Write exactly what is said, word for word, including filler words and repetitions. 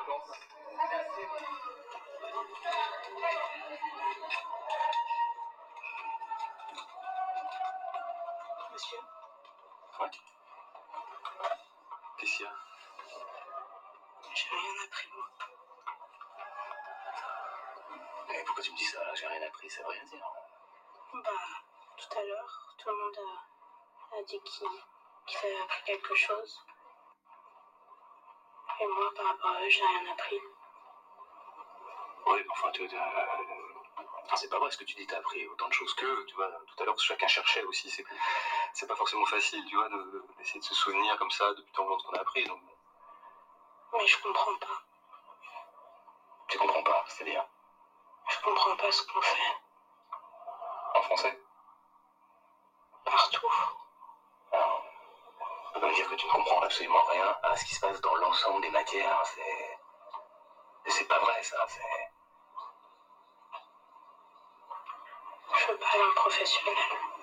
Monsieur? Ouais. Qu'est-ce qu'il y a? J'ai rien appris, moi. Mais pourquoi tu me dis ça? J'ai rien appris, ça veut rien dire. Bah, tout à l'heure, tout le monde a, a dit qu'il qu'il avait appris quelque chose. Et moi, par rapport à eux, j'ai rien appris. Oui, mais enfin, tu, tu, euh, c'est pas vrai ce que tu dis, t'as appris autant de choses qu'eux, tu vois. Tout à l'heure, chacun cherchait aussi, c'est, c'est pas forcément facile, tu vois, de, d'essayer de se souvenir comme ça depuis tant longtemps ce qu'on a appris, donc... Mais je comprends pas. Tu comprends pas, c'est-à-dire? Je comprends pas ce qu'on fait. En français? Partout. Alors, on peut me dire que tu ne comprends absolument rien à ce qui se passe dans l'ensemble des matières, c'est... C'est pas vrai, ça, c'est... Je veux pas aller en professionnel.